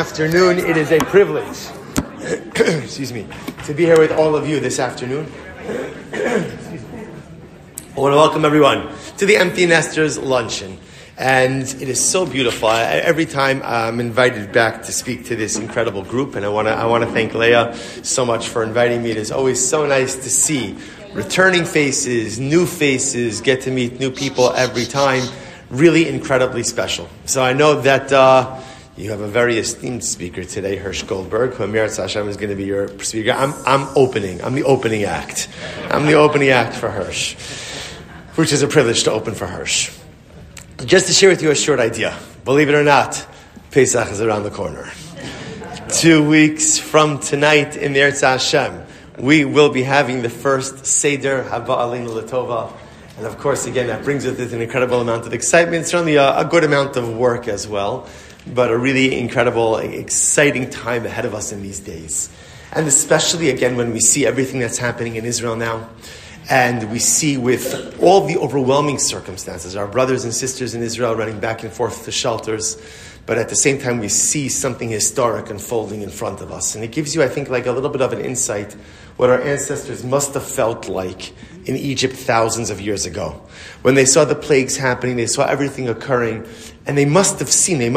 afternoon. It is a privilege, excuse me, to be here with all of you this afternoon. I want to welcome everyone to the Empty Nesters Luncheon. And it is so beautiful. Every time I'm invited back to speak to this incredible group, and I want to thank Leah so much for inviting me. It is always so nice to see returning faces, get to meet new people every time. Really incredibly special. So I know that you have a very esteemed speaker today, Hirsch Goldberg, who Amirat Hashem is going to be your speaker. I'm the opening act. I'm the opening act for Hirsch, which is a privilege to open for Hirsch. Just to share with you a short idea. Believe it or not, Pesach is around the corner. 2 weeks from tonight in the Eretz Hashem, we will be having the first Seder Haba Aleinu L'Tova. And of course, again, that brings with it an incredible amount of excitement, certainly a good amount of work as well, but a really incredible, exciting time ahead of us in these days. And especially, again, when we see everything that's happening in Israel now, and we see with all the overwhelming circumstances, our brothers and sisters in Israel running back and forth to shelters, but at the same time we see something historic unfolding in front of us. And it gives you, I think, like a little bit of an insight what our ancestors must have felt like in Egypt thousands of years ago. When they saw the plagues happening, they saw everything occurring, and they must have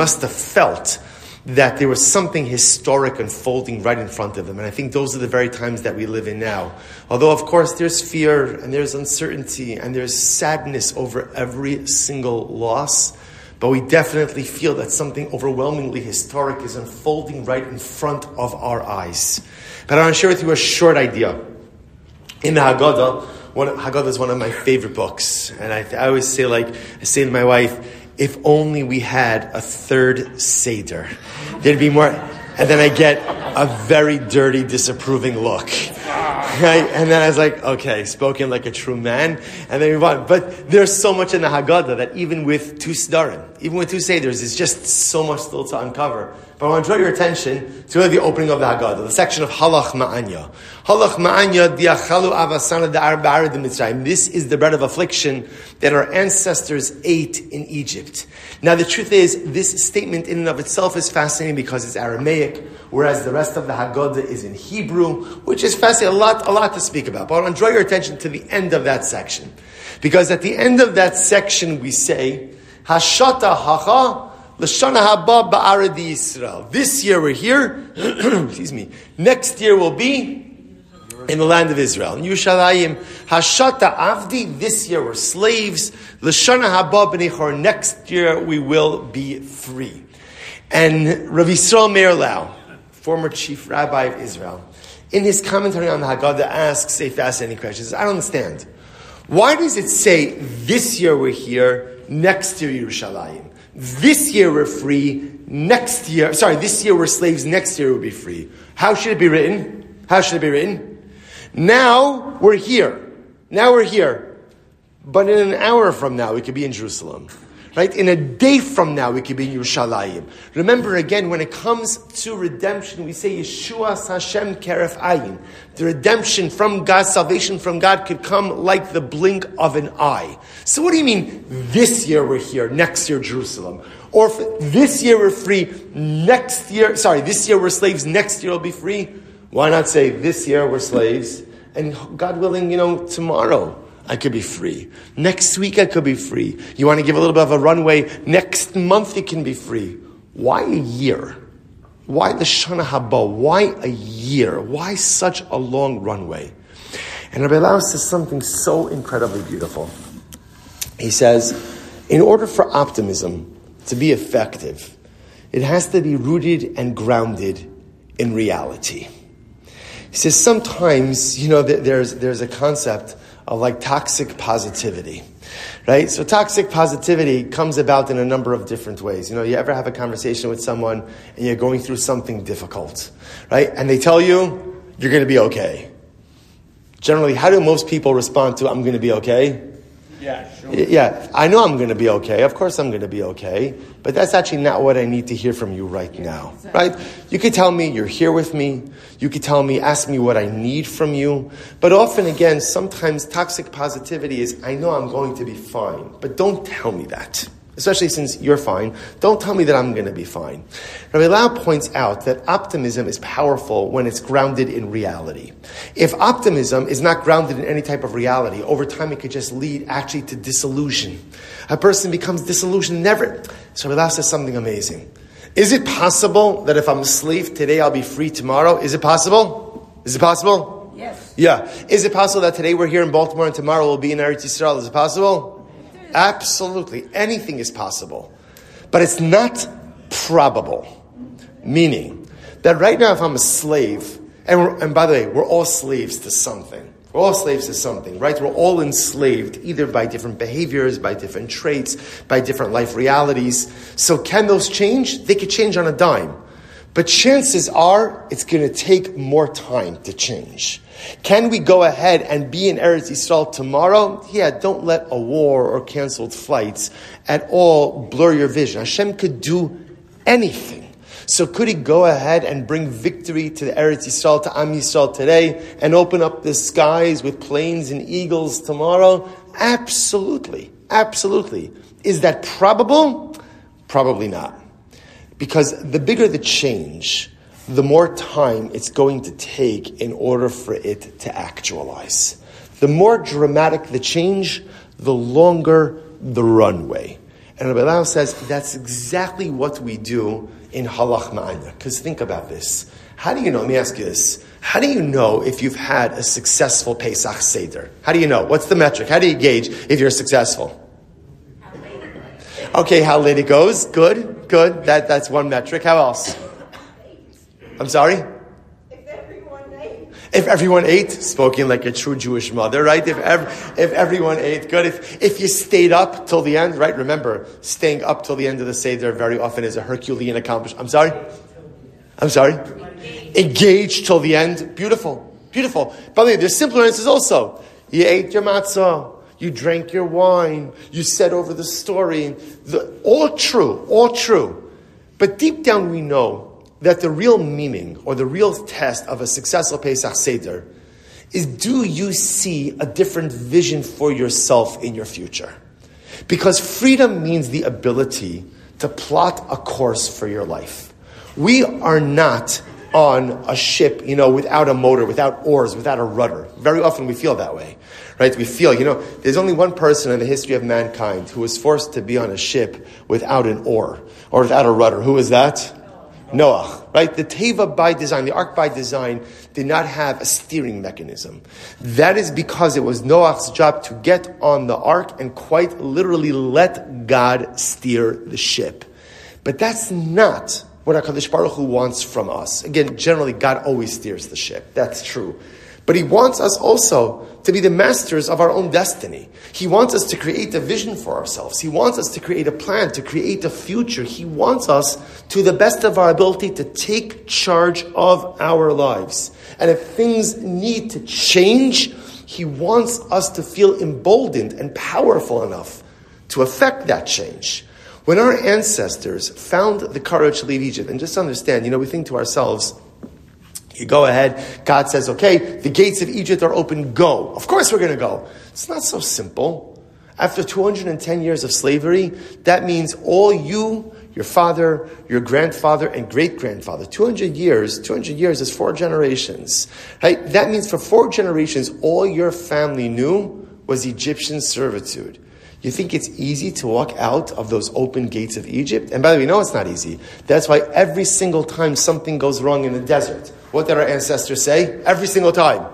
felt that there was something historic unfolding right in front of them. And I think those are the very times that we live in now. Although, of course, there's fear and there's uncertainty and there's sadness over every single loss, but we definitely feel that something overwhelmingly historic is unfolding right in front of our eyes. But I want to share with you a short idea. In the Haggadah, Haggadah is one of my favorite books. And I always say, I say to my wife, if only we had a third Seder, there'd be more. And then I get a very dirty, disapproving look. Right? And then I was like, okay, spoken like a true man. And then we move on. But there's so much in the Haggadah that even with two Sedarim, even with two Seders, there's just so much still to uncover. But I want to draw your attention to the opening of the Haggadah, the section of Halach Ma'anya. Halach Ma'anya diachalu avasana da'ar de Mitzrayim. This is the bread of affliction that our ancestors ate in Egypt. Now the truth is, this statement in and of itself is fascinating because it's Aramaic, whereas the rest of the Haggadah is in Hebrew, which is fascinating, a lot to speak about. But I want to draw your attention to the end of that section. Because at the end of that section we say, Hashata hacha l'shana haba ba'ara di Yisrael. This year we're here, excuse me, next year we'll be in the land of Israel. In Yerushalayim, Hashata avdi, this year we're slaves. L'shana haba b'nei chor, next year we will be free. And Rav Yisrael Meir Lau, former chief rabbi of Israel, in his commentary on the Haggadah asks a fascinating question. He says, I don't understand. Why does it say, this year we're here, next year Yerushalayim? This year we're free, this year we're slaves, next year we'll be free. How should it be written? Now we're here. But in an hour from now, we could be in Jerusalem. Right? In a day from now, we could be in Yerushalayim. Remember again, when it comes to redemption, we say Yeshua Hashem Keref Ayin. The redemption from God, salvation from God could come like the blink of an eye. So what do you mean, this year we're here, next year Jerusalem? Or this year we're free, this year we're slaves, next year we'll be free? Why not say, this year we're slaves, and God willing, tomorrow I could be free. Next week I could be free. You want to give a little bit of a runway, next month you can be free. Why a year? Why the Shana Haba? Why a year? Why such a long runway? And Rabbi Lau says something so incredibly beautiful. He says, in order for optimism to be effective, it has to be rooted and grounded in reality. He says sometimes, there's a concept of like toxic positivity, right? So toxic positivity comes about in a number of different ways. You ever have a conversation with someone and you're going through something difficult, right? And they tell you, you're going to be okay. Generally, how do most people respond to, I'm going to be okay? Yeah, sure. Yeah, I know I'm going to be okay. Of course I'm going to be okay. But that's actually not what I need to hear from you right now, right? You could tell me you're here with me. You could tell me, ask me what I need from you. But often, again, sometimes toxic positivity is, I know I'm going to be fine, but don't tell me that. Especially since you're fine, don't tell me that I'm going to be fine. Rabbi Lau points out that optimism is powerful when it's grounded in reality. If optimism is not grounded in any type of reality, over time it could just lead actually to disillusion. A person becomes disillusioned, never. So Rabbi Lau says something amazing. Is it possible that if I'm a slave today, I'll be free tomorrow? Is it possible? Is it possible? Yes. Yeah. Is it possible that today we're here in Baltimore and tomorrow we'll be in Eretz Yisrael? Is it possible? Absolutely. Anything is possible. But it's not probable. Meaning that right now if I'm a slave, and by the way, we're all slaves to something. We're all slaves to something, right? We're all enslaved either by different behaviors, by different traits, by different life realities. So can those change? They could change on a dime. But chances are it's going to take more time to change. Can we go ahead and be in Eretz Yisrael tomorrow? Yeah, don't let a war or canceled flights at all blur your vision. Hashem could do anything. So could he go ahead and bring victory to the Eretz Yisrael, to Am Yisrael today, and open up the skies with planes and eagles tomorrow? Absolutely. Absolutely. Is that probable? Probably not. Because the bigger the change, the more time it's going to take in order for it to actualize. The more dramatic the change, the longer the runway. And Rabbi Lau says that's exactly what we do in Halach Ma'anya. Because think about this. How do you know? Let me ask you this. How do you know if you've had a successful Pesach Seder? How do you know? What's the metric? How do you gauge if you're successful? Okay, how late it goes. Good. That's one metric. How else? I'm sorry? If everyone ate, spoken like a true Jewish mother, right? If everyone ate, good. If you stayed up till the end, right? Remember, staying up till the end of the Seder very often is a Herculean accomplishment. I'm sorry? Engaged till the end. Beautiful. By the way, there's simpler answers also. You ate your matzah. You drank your wine. You said over the story. All true. But deep down we know that the real meaning or the real test of a successful Pesach Seder is, do you see a different vision for yourself in your future? Because freedom means the ability to plot a course for your life. We are not on a ship, without a motor, without oars, without a rudder. Very often we feel that way, right? We feel, there's only one person in the history of mankind who was forced to be on a ship without an oar or without a rudder. Who is that? Noah, right? The Teva by design, the ark by design, did not have a steering mechanism. That is because it was Noah's job to get on the ark and quite literally let God steer the ship. But that's not what HaKadosh Baruch Hu wants from us. Again, generally, God always steers the ship. That's true. But he wants us also to be the masters of our own destiny. He wants us to create a vision for ourselves. He wants us to create a plan, to create a future. He wants us, to the best of our ability, to take charge of our lives. And if things need to change, he wants us to feel emboldened and powerful enough to affect that change. When our ancestors found the courage to leave Egypt, and just understand, we think to ourselves, you go ahead, God says, okay, the gates of Egypt are open, go. Of course we're going to go. It's not so simple. After 210 years of slavery, that means all you, your father, your grandfather, and great-grandfather, 200 years is 4 generations. Right? That means for 4 generations, all your family knew was Egyptian servitude. You think it's easy to walk out of those open gates of Egypt? And by the way, no, it's not easy. That's why every single time something goes wrong in the desert, what did our ancestors say? Every single time.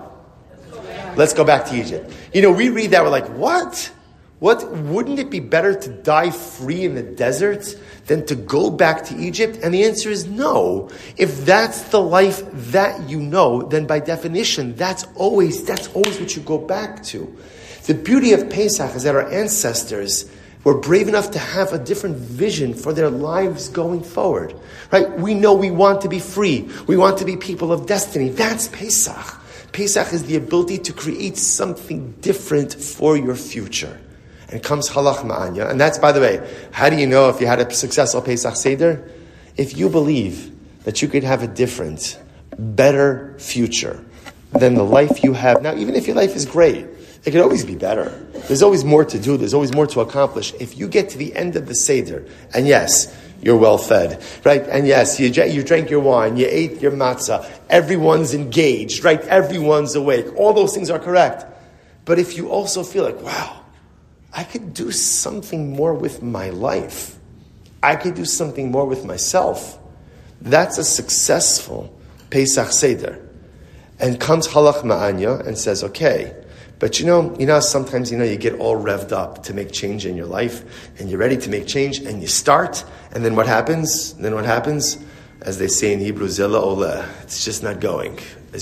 Let's go back to Egypt. We read that, we're like, what? Wouldn't it be better to die free in the desert than to go back to Egypt? And the answer is no. If that's the life that you know, then by definition, that's always what you go back to. The beauty of Pesach is that our ancestors were brave enough to have a different vision for their lives going forward. Right? We know we want to be free. We want to be people of destiny. That's Pesach. Pesach is the ability to create something different for your future. And comes Halach Ma'anya. And that's, by the way, how do you know if you had a successful Pesach Seder? If you believe that you could have a different, better future than the life you have now, even if your life is great, It can always be better. There's always more to do. There's always more to accomplish. If you get to the end of the Seder, and yes, you're well fed, right? And yes, you drank your wine, you ate your matzah, everyone's engaged, right? Everyone's awake. All those things are correct. But if you also feel like, wow, I could do something more with my life. I could do something more with myself. That's a successful Pesach Seder. And comes Halach Ma'anya and says, okay, but sometimes you get all revved up to make change in your life, and you're ready to make change, and you start, and then what happens? As they say in Hebrew, Zela Ola. It's just not going.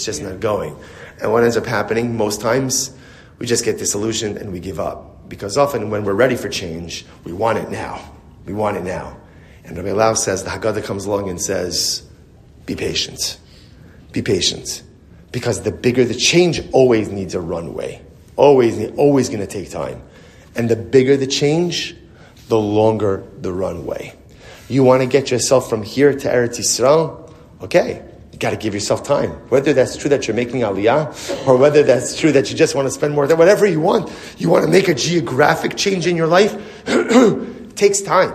And what ends up happening most times, we just get disillusioned and we give up. Because often when we're ready for change, we want it now. And Rabbi Lau says, the Haggadah comes along and says, be patient. Be patient. Because the bigger the change always needs a runway. Always going to take time. And the bigger the change, the longer the runway. You want to get yourself from here to Eretz Yisrael? Okay, you got to give yourself time. Whether that's true that you're making Aliyah, or whether that's true that you just want to spend more time, whatever you want to make a geographic change in your life, takes time.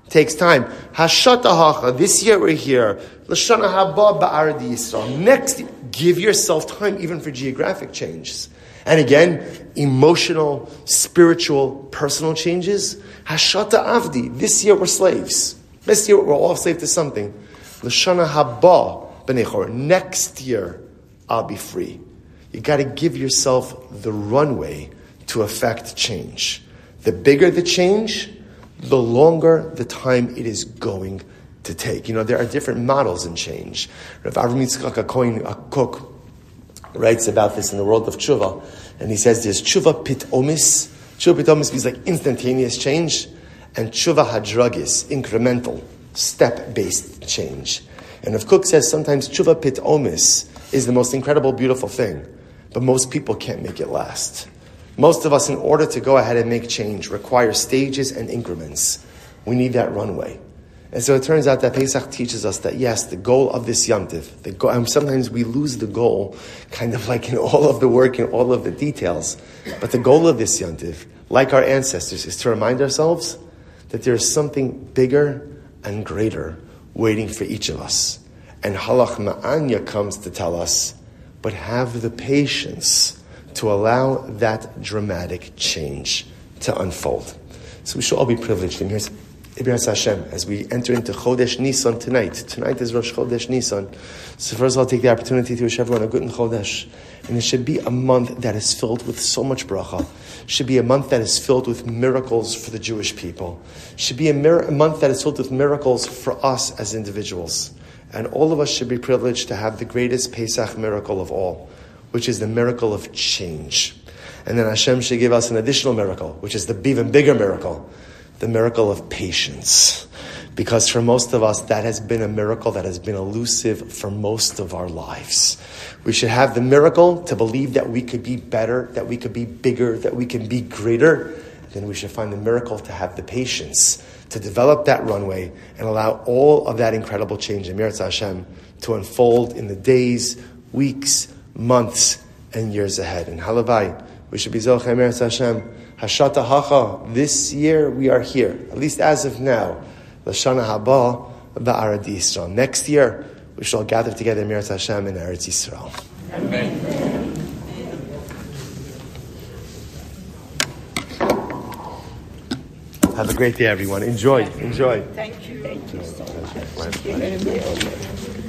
Hashatahacha, this year we're here. L'shana haba ba'arad Yisrael. Next, give yourself time even for geographic changes. And again, emotional, spiritual, personal changes. Hashata avdi. This year we're slaves. This year we're all slave to something. L'shana haba b'nechor. Next year I'll be free. You got to give yourself the runway to affect change. The bigger the change, the longer the time it is going to take. There are different models in change. Rav Avram Yitzchak a Kook, writes about this in the world of tshuva, and he says there's tshuva pitomis. Tshuva pitomis means like instantaneous change, and tshuva hadragis, incremental, step-based change. And Rav Kook says sometimes tshuva pitomis is the most incredible, beautiful thing, but most people can't make it last. Most of us, in order to go ahead and make change, require stages and increments. We need that runway. And so it turns out that Pesach teaches us that, yes, the goal of this Yom Tov, sometimes we lose the goal, kind of like in all of the work and all of the details. But the goal of this Yom Tov, like our ancestors, is to remind ourselves that there is something bigger and greater waiting for each of us. And Halach Ma'anya comes to tell us, but have the patience to allow that dramatic change to unfold. So we should all be privileged. And here's Ibn Hashem, as we enter into Chodesh Nisan tonight. Tonight is Rosh Chodesh Nisan. So first of all, take the opportunity to wish everyone a good Chodesh. And it should be a month that is filled with so much bracha. It should be a month that is filled with miracles for the Jewish people. It should be a month that is filled with miracles for us as individuals. And all of us should be privileged to have the greatest Pesach miracle of all, which is the miracle of change. And then Hashem should give us an additional miracle, which is the even bigger miracle, the miracle of patience. Because for most of us, that has been a miracle that has been elusive for most of our lives. We should have the miracle to believe that we could be better, that we could be bigger, that we can be greater. Then we should find the miracle to have the patience to develop that runway and allow all of that incredible change in Mirza Hashem to unfold in the days, weeks, months, and years ahead. And halavai, we should be Zochei Mirza Hashem. Hashata Hacha, this year we are here, at least as of now. L'shana haba ba'arad Yisrael. Next year, we shall gather together Mirza Hashem in Eretz Yisrael. Amen. Have a great day, everyone. Enjoy. Thank you. Thank you so much. Thank you very much.